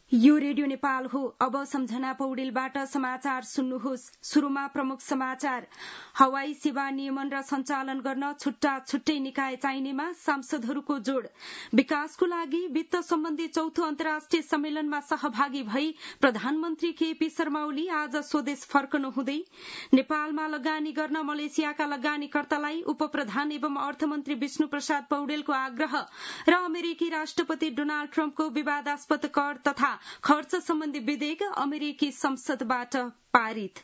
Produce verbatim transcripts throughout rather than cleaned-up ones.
यो रेडियो नेपाल हो। अब सम्झना पौडेलबाट समाचार सुन्नुहोस्। शुरूमा प्रमुख समाचार। हवाई सेवा नियमन र सञ्चालन गर्न छुट्टा छुट्टै निकाय चाहिनेमा सांसदहरूको जोड़। विकासको लागि वित्त सम्बन्धी चौथो अन्तर्राष्ट्रिय सम्मेलनमा सहभागी भई प्रधानमन्त्री केपी शर्मा ओली आज स्वदेश फर्कनु हुँदै नेपालमा लगानी गर्न मलेसियाका लगानीकर्तालाई उप प्रधान एवं अर्थमन्त्री विष्णु प्रसाद पौडेलको आग्रह र अमेरिकी राष्ट्रपति डोनाल्ड ट्रम्पको विवादास्पद कर तथा खर्च सम्बन्धी विधेयक अमेरिकी संसदबाट पारित।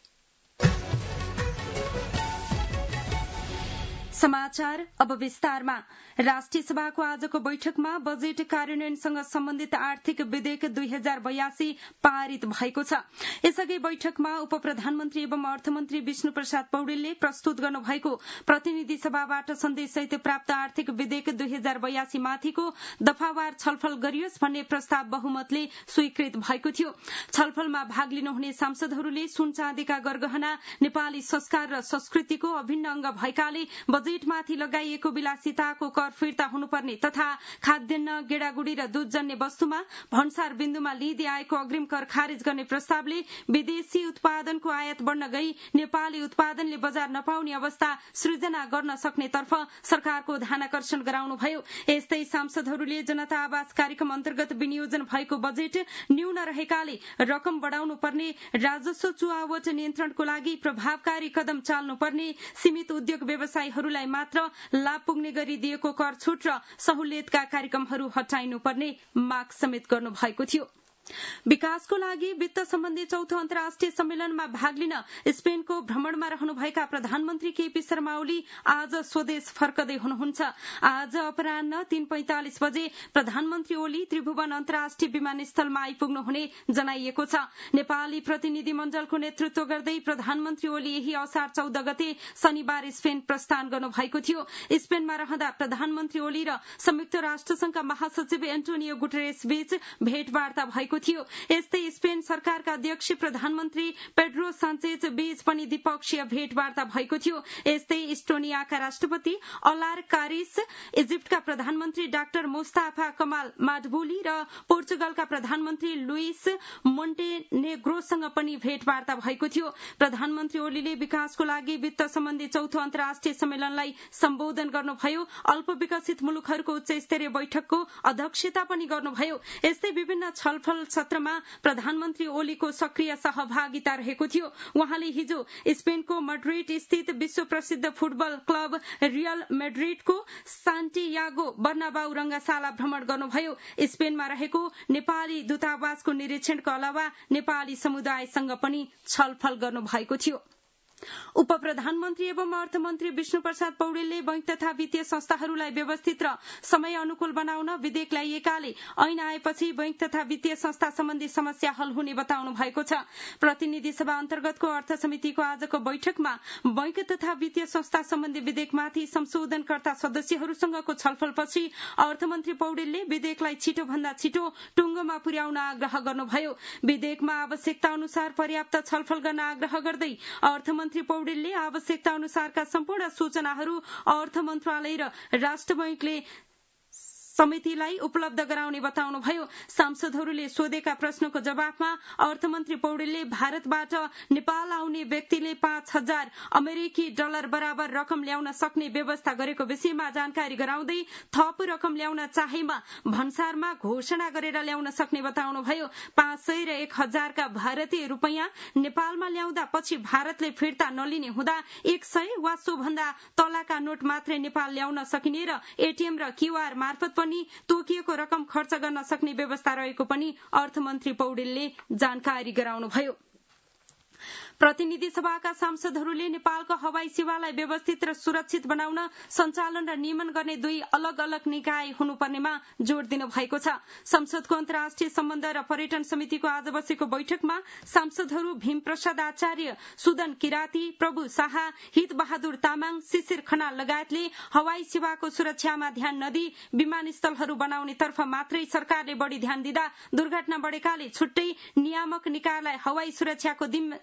समाचार अब विस्तारमा। राष्ट्रिय सभाको आजको बैठकमा बजेट कार्यान्वयनसँग सम्बन्धित आर्थिक विधेयक दुई हजार बयासी पारित भएको छ। यसअघि बैठकमा उप प्रधानमन्त्री एवं अर्थमन्त्री विष्णु प्रसाद पौडेलले प्रस्तुत गर्नुभएको प्रतिनिधि सभाबाट सन्देशसहित प्राप्त आर्थिक विधेयक दुई हजार बयासी माथिको दफावार छलफल गरियोस् भन्ने प्रस्ताव बहुमतले स्वीकृत भएको थियो। छलफलमा भाग लिनुहुने सांसदहरूले सुन चाँदीका गरगहना नेपाली संस्कार र संस्कृतिको अभिन्न अंग भएकाले बजेटमाथि लगाइएको विलासिताको कर फिर्ता हुनुपर्ने तथा खाद्यान्न गेडागुडी र दूधजन्य वस्तुमा भन्सार बिन्दुमा लिँदै आएको अग्रिम कर खारेज गर्ने प्रस्तावले विदेशी उत्पादनको आयात बढ़न गई नेपाली उत्पादनले बजार नपाउने अवस्था सृजना गर्न सक्नेतर्फ सरकारको ध्यानाकर्षण गराउनुभयो। यस्तै सांसदहरूले जनता आवास कार्यक्रम अन्तर्गत विनियोजन भएको बजेट न्यून रहेकाले रकम बढ़ाउनु पर्ने, राजस्व चुहावट नियन्त्रणको लागि प्रभावकारी कदम चाल्नुपर्ने, सीमित उद्योग व्यवसायीहरूलाई मात्र लाभ पुग्ने गरी दिएको कर छुट र सहुलियतका कार्यक्रमहरू हटाइनुपर्ने माग समेत गर्नु भएको थियो। विकासको लागि वित्त सम्बन्धी चौथो अन्तर्राष्ट्रिय सम्मेलनमा भाग लिन स्पेनको भ्रमणमा रहनुभएका प्रधानमन्त्री केपी शर्मा ओली आज स्वदेश फर्कदै हुनुहुन्छ। आज अपराह्न तीन पैंतालिस बजे प्रधानमन्त्री ओली त्रिभुवन अन्तर्राष्ट्रिय विमानस्थलमा आइपुग्नु हुने जनाइएको छ। नेपाली प्रतिनिधि मण्डलको नेतृत्व गर्दै प्रधानमन्त्री ओली यही असार चौध गते शनिबार स्पेन प्रस्थान गर्नुभएको थियो। स्पेनमा रहँदा प्रधानमन्त्री ओली र संयुक्त राष्ट्रसंघका महासचिव एन्टोनियो गुटेरेस बीच भेटवार्ता भएको थियो। यस्तै स्पेन सरकारका अध्यक्ष प्रधानमन्त्री पेड्रो सान्चेज बीच पनि द्विपक्षीय भेटवार्ता भएको थियो। यस्तै इस्टोनियाका राष्ट्रपति अलार कारिस, इजिप्टका प्रधानमन्त्री डाक्टर मुस्ताफा कमाल माडबुली र पोर्चुगलका प्रधानमन्त्री लुइस मोन्टेनेग्रोसँग पनि भेटवार्ता भएको थियो। प्रधानमन्त्री ओलीले विकासको लागि वित्त सम्बन्धी चौथो अन्तर्राष्ट्रिय सम्मेलनलाई सम्बोधन गर्नुभयो। अल्प विकसित मुलुकहरूको उच्च स्तरीय बैठकको अध्यक्षता पनि गर्नुभयो। यस्तै विभिन्न छलफल सत्रमा प्रधानमन्त्री ओलीको सक्रिय सहभागिता रहेको थियो। उहाँले हिजो स्पेनको मड्रिड स्थित विश्व प्रसिद्ध फुटबल क्लब रियल मैड्रिडको सान्टियागो बर्नाबाउ रंगशाला भ्रमण गर्नुभयो। स्पेनमा रहेको नेपाली दूतावासको निरीक्षणको अलावा नेपाली समुदायसँग पनि छलफल गर्नुभएको थियो। उप प्रधानमन्त्री एवं अर्थमन्त्री विष्णु प्रसाद पौडेलले बैंक तथा वित्तीय संस्थाहरूलाई व्यवस्थित र समय अनुकूल बनाउन विधेयक ल्याइएकाले ऐन आएपछि बैंक तथा वित्तीय संस्था सम्बन्धी समस्या हल हुने बताउनु भएको छ। प्रतिनिधि सभा अन्तर्गतको अर्थ समितिको आजको बैठकमा बैंक तथा वित्तीय संस्था सम्बन्धी विधेयकमाथि संशोधनकर्ता सदस्यहरूसँगको छलफलपछि अर्थमन्त्री पौडेलले विधेयकलाई छिटो भन्दा छिटो टुङ्गोमा पुर्याउन आग्रह गर्नुभयो। विधेयकमा आवश्यकता अनुसार पर्याप्त छलफल गर्न आग्रह गर्दै अर्थमन्त्री पौडेलले आवश्यकता अनुसारका सम्पूर्ण सूचनाहरू अर्थ मन्त्रालय र राष्ट्र बैंकले समितिलाई उपलब्ध गराउने बताउनुभयो। सांसदहरूले सोधेका प्रश्नको जवाफमा अर्थमन्त्री पौडेलले भारतबाट नेपाल आउने व्यक्तिले पाँच हजार अमेरिकी डलर बराबर रकम ल्याउन सक्ने व्यवस्था गरेको विषयमा जानकारी गराउँदै थप रकम ल्याउन चाहेमा भन्सारमा घोषणा गरेर ल्याउन सक्ने बताउनुभयो। पाँच सय र एक हजारका भारतीय रूपैयाँ नेपालमा ल्याउँदा पछि भारतले फिर्ता नलिने हुँदा एक सय वा सोभन्दा तलका नोट मात्रै नेपाल ल्याउन सकिने र एटीएम र क्यूआर मार्फत पनि तोकिएको रकम खर्च गर्न सक्ने व्यवस्था रहेको पनि अर्थमन्त्री पौडेलले जानकारी गराउनुभयो। प्रतिनिधि सभाका सांसदहरूले नेपालको हवाई सेवालाई व्यवस्थित र सुरक्षित बनाउन सञ्चालन र नियमन गर्ने दुई अलग अलग निकाय हुनुपर्नेमा जोड़ दिनु भएको छ। संसदको अन्तर्राष्ट्रिय सम्बन्ध र पर्यटन समितिको आज बसेको बैठकमा सांसदहरू भीम प्रसाद आचार्य, सुदन किराती, प्रभु शाह, हित बहादुर तामाङ, शिशिर खनाल लगायतले हवाई सेवाको सुरक्षामा ध्यान नदिई विमानस्थलहरू बनाउने तर्फ मात्रै सरकारले बढ़ी ध्यान दिँदा दुर्घटना बढ़ेकाले छुट्टै नियामक निकायलाई हवाई सुरक्षाको जिम्मा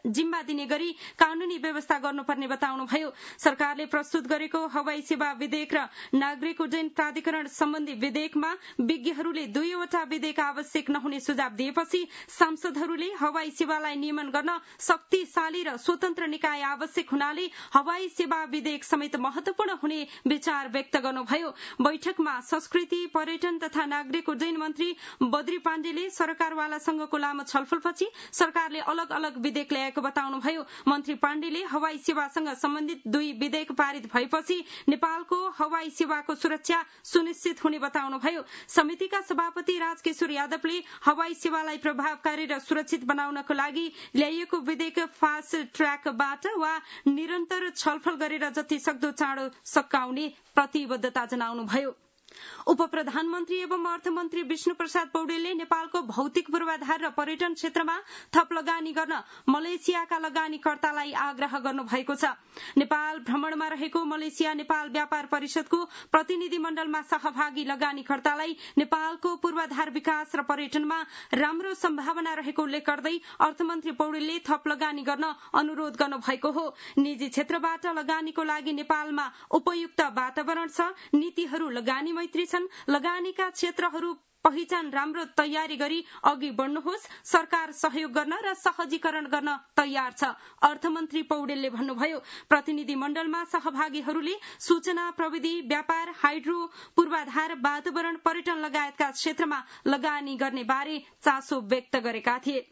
नदिने गरी कानूनी व्यवस्था गर्नुपर्ने बताउनुभयो। सरकारले प्रस्तुत गरेको हवाई सेवा विधेयक र नागरिक उड्डयन प्राधिकरण सम्बन्धी विधेयकमा विज्ञहरूले दुईवटा विधेयक आवश्यक नहुने सुझाव दिएपछि सांसदहरूले हवाई सेवालाई नियमन गर्न शक्तिशाली र स्वतन्त्र निकाय आवश्यक हुनाले हवाई सेवा विधेयक समेत महत्वपूर्ण हुने विचार व्यक्त गर्नुभयो। बैठकमा संस्कृति, पर्यटन तथा नागरिक उड्डयन मन्त्री बद्री पाण्डेले सरकारवालासँगको लामो छलफलपछि सरकारले अलग अलग विधेयक ल्याएको बताउनुभयो। मन्त्री पाण्डेले हवाई सेवासँग सम्बन्धित दुई विधेयक पारित भएपछि नेपालको हवाई सेवाको सुरक्षा सुनिश्चित हुने बताउनुभयो। समितिका सभापति राजकिशोर यादवले हवाई सेवालाई प्रभावकारी र सुरक्षित बनाउनको लागि ल्याइएको विधेयक फास्ट ट्र्याकबाट वा निरन्तर छलफल गरेर जति सक्दो चाँडो सकाउने प्रतिबद्धता जनाउनुभयो। उप प्रधानमन्त्री एवं अर्थमन्त्री विष्णु प्रसाद पौडेलले नेपालको भौतिक पूर्वाधार र पर्यटन क्षेत्रमा थप लगानी गर्न मलेसियाका लगानीकर्तालाई आग्रह गर्नुभएको छ। नेपाल भ्रमणमा रहेको मलेसिया नेपाल व्यापार परिषदको प्रतिनिधि मण्डलमा सहभागी लगानीकर्तालाई नेपालको पूर्वाधार विकास र पर्यटनमा राम्रो सम्भावना रहेको उल्लेख गर्दै अर्थमन्त्री पौडेलले थप लगानी गर्न अनुरोध गर्नुभएको हो। निजी क्षेत्रबाट लगानीको लागि नेपालमा उपयुक्त वातावरण छ, नीतिहरू लगानी मैत्री छन्, लगानीका क्षेत्रहरू पहिचान राम्रो तयारी गरी अघि बढ्नुहोस्, सरकार सहयोग गर्न र सहजीकरण गर्न तयार छ, अर्थमन्त्री पौडेलले भन्नुभयो। प्रतिनिधि मण्डलमा सहभागीहरूले सूचना प्रविधि, व्यापार, हाइड्रो, पूर्वाधार, वातावरण, पर्यटन लगायतका क्षेत्रमा लगानी गर्ने बारे चासो व्यक्त गरेका थिए।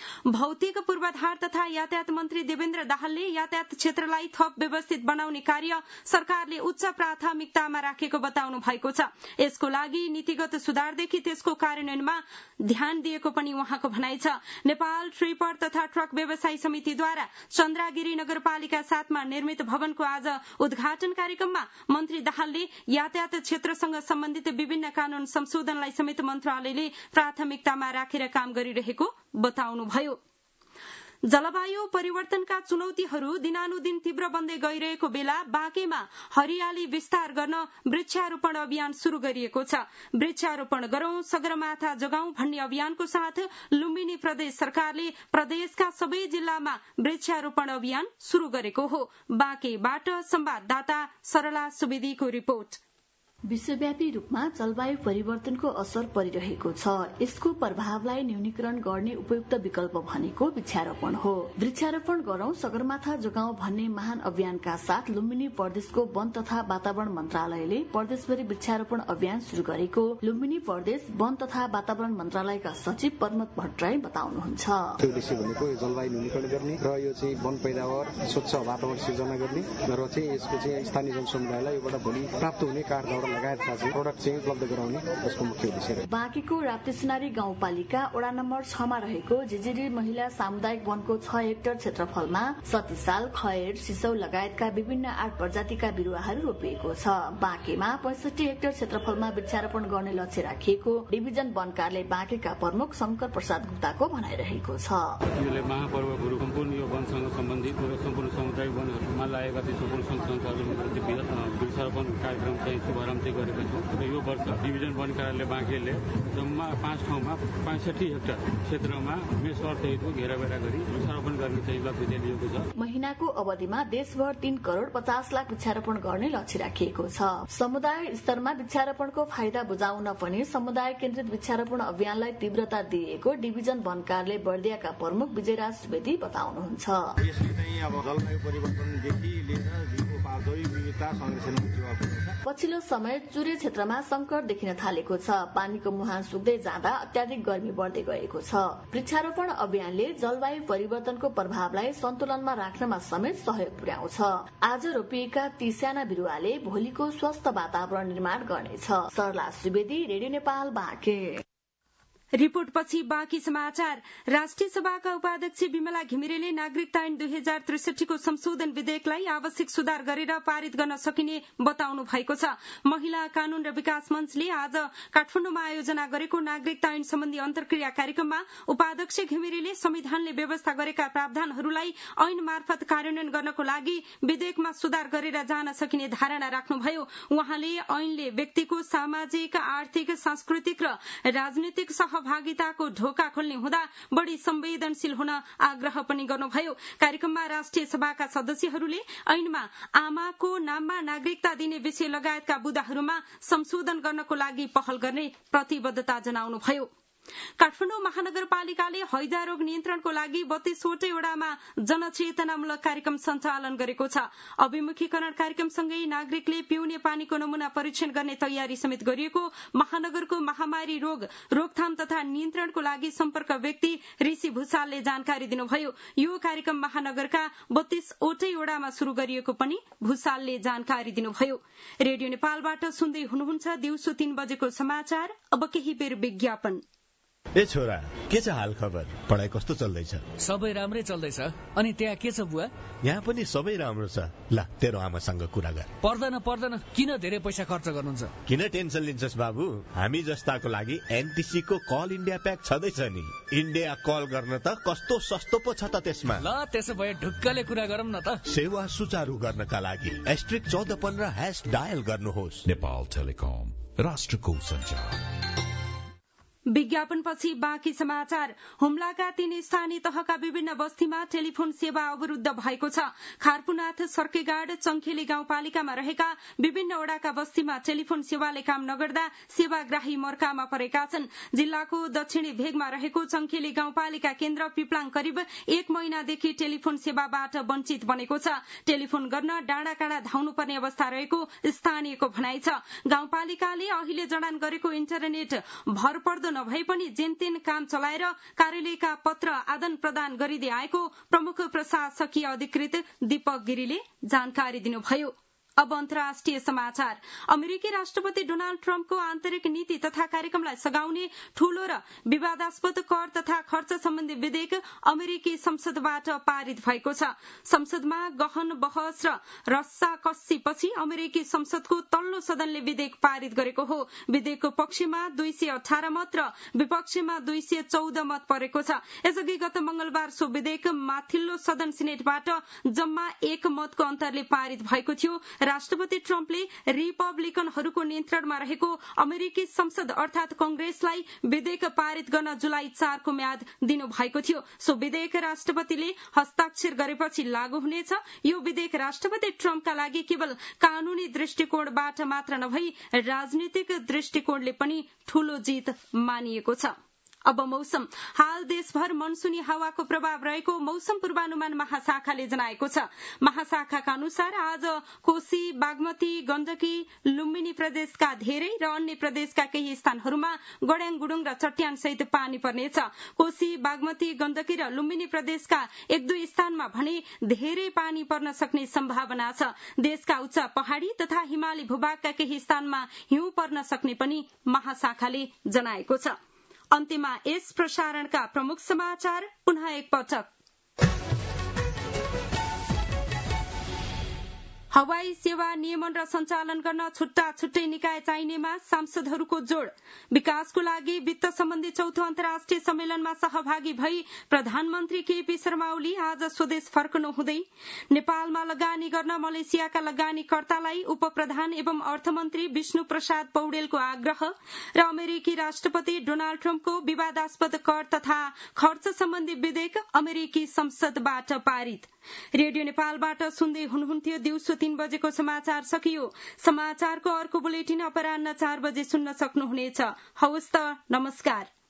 भौतिक पूर्वाधार तथा यातायात मन्त्री देवेन्द्र दाहालले यातायात क्षेत्रलाई थप व्यवस्थित बनाउने कार्य सरकारले उच्च प्राथमिकतामा राखेको बताउनु भएको छ। यसको लागि नीतिगत सुधारदेखि त्यसको कार्यान्वयनमा ध्यान दिएको पनि उहाँको भनाइ छ। नेपाल ट्रिपर तथा ट्रक व्यवसायी समितिद्वारा चन्द्रागिरी नगरपालिका सातमा निर्मित भवनको आज उद्घाटन कार्यक्रममा मन्त्री दाहालले यातायात क्षेत्रसँग सम्बन्धित विभिन्न कानून संशोधनलाई समेत मन्त्रालयले प्राथमिकतामा राखेर काम गरिरहेको बताउनुभयो। जलवायु परिवर्तनका चुनौतीहरू दिनानुदिन तीव्र बन्दै गइरहेको बेला बाँकेमा हरियाली विस्तार गर्न वृक्षारोपण अभियान शुरू गरिएको छ। वृक्षारोपण गरौं, सगरमाथा जोगाउँ भन्ने अभियानको साथ लुम्बिनी प्रदेश सरकारले प्रदेशका सबै जिल्लामा वृक्षारोपण अभियान शुरू गरेको हो। बाँकेबाट संवाददाता सरला सुवेदीको रिपोर्ट। विश्वव्यापी रूपमा जलवायु परिवर्तनको असर परिरहेको छ। यसको प्रभावलाई न्यूनीकरण गर्ने उपयुक्त विकल्प भनेको वृक्षारोपण हो। वृक्षारोपण गरौं, सगरमाथा जोगाउँ भन्ने महान अभियानका साथ लुम्बिनी प्रदेशको वन तथा वातावरण मन्त्रालयले प्रदेशभरि वृक्षारोपण अभियान शुरू गरेको लुम्बिनी प्रदेश वन तथा वातावरण मन्त्रालयका सचिव प्रमोद भट्टराई बताउनुहुन्छ। उद्देश्य भनेको यो जलवायु न्यूनीकरण गर्ने र यो चाहिँ वन पैदावार स्वच्छ वातावरण सिर्जना गर्ने र चाहिँ यसको चाहिँ स्थानीय जनसमुदायलाई योबाट भोलि प्राप्त हुने काठदाउरा लगायतका चाहिँ प्रोडक्ट चाहिँ उपलब्ध गराउने यसको मुख्य उद्देश्य हो। बाँकेको राप्तीसिनारी गाउँपालिका वडा नम्बर छमा रहेको जिजिडी महिला सामुदायिक वनको छ हेक्टर क्षेत्रफलमा सतीसाल, खैर, सिसौ लगायतका विभिन्न आठ प्रजातिका बिरूवाहरू रोपिएको छ। बाँकेमा पैंसठी हेक्टर क्षेत्रफलमा वृक्षारोपण गर्ने लक्ष्य राखिएको डिभिजन वन कार्यालय बाँकेका प्रमुख शंकर प्रसाद गुप्ताको भनाइरहेको छ। यसले महापर्वहरू सम्पूर्ण यो वनसँग सम्बन्धित र सम्पूर्ण सामुदायिक वनहरूमा लागेका चाहिँ सम्पूर्ण संस्थानहरू वृक्षारोपण कार्यक्रम चाहिँ शुभारम्भ चाहिँ गरेका छौँ र यो वर्ष डिभिजन वन कार्यालय बाँकेले जम्मा पाँच ठाउँमा पैंसठी हेक्टर क्षेत्रमा मेष अर्थहितको घेराबेरा गरी वृक्षारोपण गर्ने चाहिँ लक्ष्य लिएको छ। महिनाको अवधिमा देशभर तीन करोड़ पचास लाख वृक्षारोपण गर्ने लक्ष्य राखिएको छ। समुदाय स्तरमा वृक्षारोपणको फाइदा बुझाउन पनि समुदाय केन्द्रित वृक्षारोपण अभियानलाई तीव्रता दिएको डिभिजन वन कार्यालय बर्दियाका प्रमुख विजयराज सुवेदी बताउनुहुन्छ। यसले चाहिँ अब जलवायु परिवर्तनदेखि लिएर जीवको जैविक विविधता संरक्षणमा टेवा पुग्छ। पछिल्लो समय चुरे क्षेत्रमा संकट देखिन थालेको छ। पानीको मुहान सुक्दै जाँदा अत्याधिक गर्मी बढ्दै गएको छ। वृक्षारोपण अभियानले जलवायु परिवर्तनको प्रभावलाई सन्तुलनमा राख्नमा समेत सहयोग पुर्याउँछ। आज रोपिएका ती साना बिरूवाले भोलिको स्वस्थ वातावरण निर्माण गर्नेछ। सरला सुवेदी, रेडियो नेपाल, बाँके। रिपोर्टपछि बाँकी समाचार। राष्ट्रिय सभाका उपाध्यक्ष विमला घिमिरेले नागरिकता ऐन दुई हजार त्रिसठीको संशोधन विधेयकलाई आवश्यक सुधार गरेर पारित गर्न सकिने बताउनु भएको छ। महिला कानून र विकास मञ्चले आज काठमाडौँमा आयोजना गरेको नागरिकता ऐन सम्बन्धी अन्तर्क्रिया कार्यक्रममा उपाध्यक्ष घिमिरेले संविधानले व्यवस्था गरेका प्रावधानहरूलाई ऐन मार्फत कार्यान्वयन गर्नको लागि विधेयकमा सुधार गरेर जान सकिने धारणा राख्नुभयो। उहाँले ऐनले व्यक्तिको सामाजिक, आर्थिक, सांस्कृतिक र राजनीतिक सहभागिताको ढोका खोल्ने हुँदा बढ़ी संवेदनशील हुन आग्रह पनि गर्नुभयो। कार्यक्रममा राष्ट्रिय सभाका सदस्यहरूले ऐनमा आमाको नाममा नागरिकता दिने विषय लगायतका बुदाहरूमा संशोधन गर्नको लागि पहल गर्ने प्रतिबद्धता जनाउनुभयो। काठमाडौँ महानगरपालिकाले हैजा रोग नियन्त्रणको लागि बत्तीसवटै वडामा जनचेतनामूलक कार्यक्रम सञ्चालन गरेको छ। अभिमुखीकरण कार्यक्रमसँगै नागरिकले पिउने पानीको नमूना परीक्षण गर्ने तयारी समेत गरिएको महानगरको महामारी रोग रोकथाम तथा नियन्त्रणको लागि सम्पर्क व्यक्ति ऋषि भूषालले जानकारी दिनुभयो। यो कार्यक्रम महानगरका बत्तीसवटै वडामा शुरू गरिएको पनि भूषालले जानकारी दिनुभयो। रेडियो नेपालबाट सुन्दै हुनुहुन्छ दिउँसो तीन बजेको समाचार। अब केही बेर विज्ञापन। ए छोरा, के छ हाल खबर? पढाइ कस्तो चल्दैछ? सबै राम्रै चल्दैछ। अनि त्यहाँ के छ बुवा? यहाँ पनि सबै राम्रो छ। ल तेरो आमासँग कुरा गर। पर्दैन पर्दैन, किन धेरै पैसा खर्च गर्नुहुन्छ? किन टेन्सन लिन्छस् बाबु? हामी जस्ताको लागि एनटीसी को कल इन्डिया प्याक छँदैछ नि। इन्डिया कल गर्न त कस्तो सस्तो पो छ त त्यसमा। ल त्यसो भए ढुक्कले कुरा गरौँ न त। सेवा सुचारू गर्नका लागि एस्ट्रिक चौध पन्ध्र ह्याश डायल गर्नुहोस्। नेपाल टेलिकम, राष्ट्रको सञ्चार। विज्ञापनपछि बाँकी समाचार। हुम्लाका तीन स्थानीय तहका विभिन्न बस्तीमा टेलिफोन सेवा अवरुद्ध भएको छ। खारपुनाथ, सर्केगाड, चङ्खेली गाउँपालिकामा रहेका विभिन्न वडाका बस्तीमा टेलिफोन सेवाले काम नगर्दा सेवाग्राही मर्कामा परेका छन्। जिल्लाको दक्षिणी भेगमा रहेको चङ्खेली गाउँपालिका केन्द्र पिप्लाङ करिब एक महिनादेखि टेलिफोन सेवाबाट वञ्चित बनेको छ। टेलिफोन गर्न डाँडा काँडा धाउनुपर्ने अवस्था रहेको स्थानीयको भनाइ छ। गाउँपालिकाले अहिले जडान गरेको इन्टरनेट भरपर्दो नभए पनि जेनतेन काम चलाएर कार्यालयका पत्र आदान प्रदान गरिँदै आएको प्रमुख प्रशासकीय अधिकृत दीपक गिरीले जानकारी दिनुभयो। अब अन्तर्राष्ट्रिय समाचार। अमेरिकी राष्ट्रपति डोनाल्ड ट्रम्पको आन्तरिक नीति तथा कार्यक्रमलाई सघाउने ठूलो र विवादास्पद कर तथा खर्च सम्बन्धी विधेयक अमेरिकी संसदबाट पारित भएको छ। संसदमा गहन बहस र रस्साकस्सीपछि अमेरिकी संसदको तल्लो सदनले विधेयक पारित गरेको हो। विधेयकको पक्षमा दुई सय अठार मत र विपक्षमा दुई सय चौध मत परेको छ। यसअघि गत मंगलबार सो विधेयक माथिल्लो सदन सिनेटबाट जम्मा एक मतको अन्तरले पारित भएको थियो। राष्ट्रपति ट्रम्पले रिपब्लिकनहरूको नियन्त्रणमा रहेको अमेरिकी संसद अर्थात कंग्रेसलाई विधेयक पारित गर्न जुलाई चारको म्याद दिनुभएको थियो। सो विधेयक राष्ट्रपतिले हस्ताक्षर गरेपछि लागू हुनेछ। यो विधेयक राष्ट्रपति ट्रम्पका लागि केवल कानूनी दृष्टिकोणबाट मात्र नभई राजनीतिक दृष्टिकोणले पनि ठूलो जीत मानिएको छ। अब मौसम। हाल देशभर मनसुनी हावाको प्रभाव रहेको मौसम पूर्वानुमान महाशाखाले जनाएको छ। महाशाखाका अनुसार आज कोशी, बागमती, गण्डकी, लुम्बिनी प्रदेशका धेरै र अन्य प्रदेशका केही स्थानहरूमा गड्याङ गुडुङ र चट्याङ सहित पानी पर्नेछ। कोशी, बागमती, गण्डकी र लुम्बिनी प्रदेशका एक दुई स्थानमा भने धेरै पानी पर्न सक्ने सम्भावना छ। देशका उच्च पहाड़ी तथा हिमाली भूभागका केही स्थानमा हिउँ पर्न सक्ने पनि महाशाखाले जनाएको छ। अन्त्यमा यस प्रसारणका प्रमुख समाचार पुनः एकपटक। हवाई सेवा नियमन र सञ्चालन गर्न छुट्टा छुट्टै निकाय चाहिनेमा सांसदहरूको जोड़। विकासको लागि वित्त सम्बन्धी चौथो अन्तर्राष्ट्रिय सम्मेलनमा सहभागी भई प्रधानमन्त्री केपी शर्मा ओली आज स्वदेश फर्कनु हुँदै नेपालमा लगानी गर्न मलेसियाका लगानीकर्तालाई उप प्रधान एवं अर्थमन्त्री विष्णु प्रसाद पौडेलको आग्रह र अमेरिकी राष्ट्रपति डोनाल्ड ट्रम्पको विवादास्पद कर तथा खर्च सम्बन्धी विधेयक अमेरिकी संसदबाट पारित। रेडियो नेपालबाट सुन्दै हुनुहुन्थ्यो दिउँसो तीन बजेको समाचार सकियो। समाचारको अर्को बुलेटिन अपराह्न चार बजे सुन्न सक्नुहुनेछ। हवस् त, नमस्कार।